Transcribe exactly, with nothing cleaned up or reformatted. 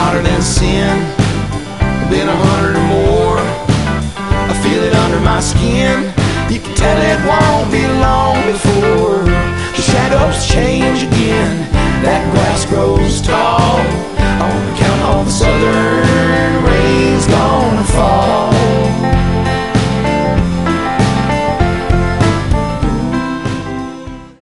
hotter than sin. Been a hundred or more. I feel it under my skin. You can tell it won't be long before the shadows change again. That grass grows tall